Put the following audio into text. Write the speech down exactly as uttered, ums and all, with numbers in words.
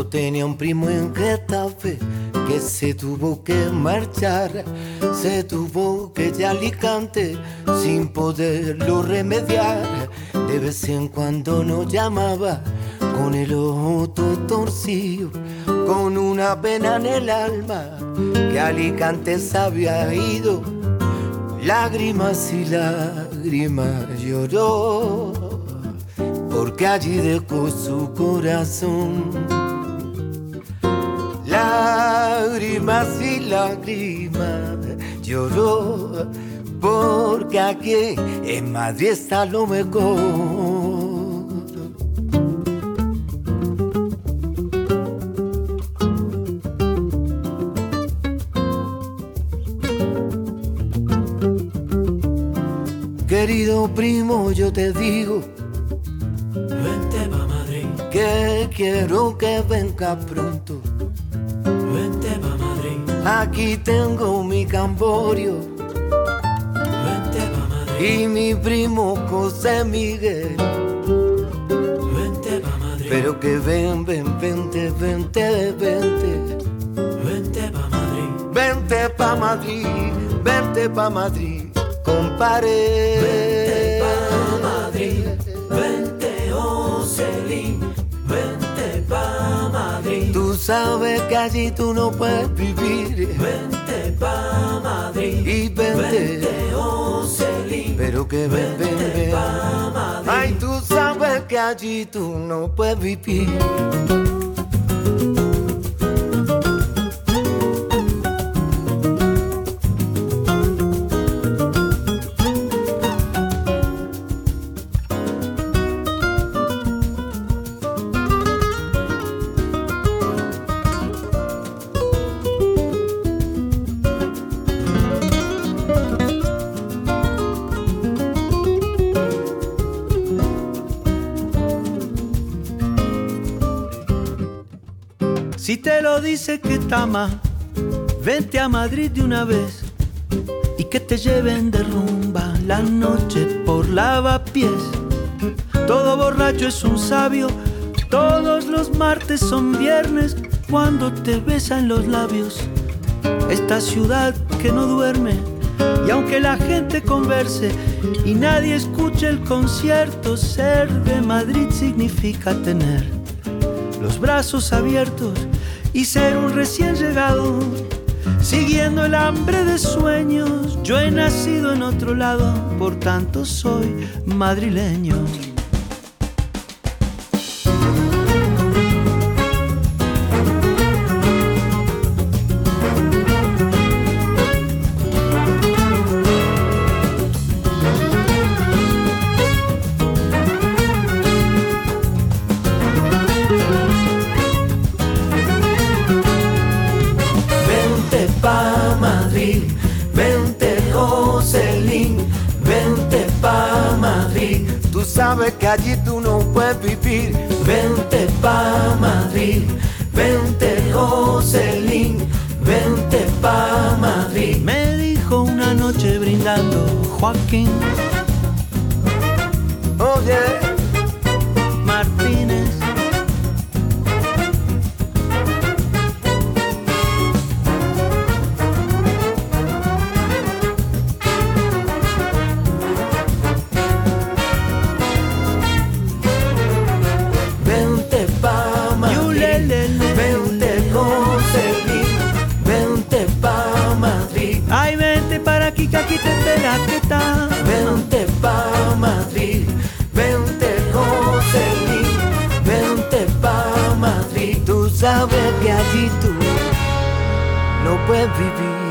Yo tenía un primo en Getafe que se tuvo que marchar, se tuvo que ir a Alicante sin poderlo remediar. De vez en cuando nos llamaba con el ojo todo torcido, con una pena en el alma, que a Alicante se había ido. Lágrimas y lágrimas lloró, porque allí dejó su corazón. Lágrimas y lágrimas lloró, porque aquí en Madrid está lo mejor. Querido primo, yo te digo, vente pa' Madrid, que quiero que venga pronto. Vente pa' Madrid, aquí tengo mi Camborio, vente pa' Madrid, y mi primo José Miguel. Vente pa' Madrid, pero que ven, ven, vente, vente, vente. Vente pa' Madrid, vente pa' Madrid, vente pa' Madrid, compadre. Vente pa' Madrid, vente Joselín, vente pa' Madrid. Tú sabes que allí tú no puedes vivir. Vente pa' Madrid, y vente, vente Joselín, pero que ven, ven, ven. Pa' Madrid. Ay, tú sabes que allí tú no puedes vivir. Si te lo dice que te ama, vente a Madrid de una vez y que te lleven de rumba la noche por lavapiés. Todo borracho es un sabio, todos los martes son viernes cuando te besan los labios. Esta ciudad que no duerme, y aunque la gente converse y nadie escuche el concierto, ser de Madrid significa tener los brazos abiertos y ser un recién llegado, siguiendo el hambre de sueños. Yo he nacido en otro lado, por tanto soy madrileño. Sabes que allí tú no puedes vivir. Vente pa' Madrid, vente Joselín, vente pa' Madrid. Me dijo una noche brindando Joaquín. Oye, Martínez. Que aquí te espera que está. Vente pa' Madrid, vente Joselín, vente pa' Madrid. Tú sabes que allí tú no puedes vivir.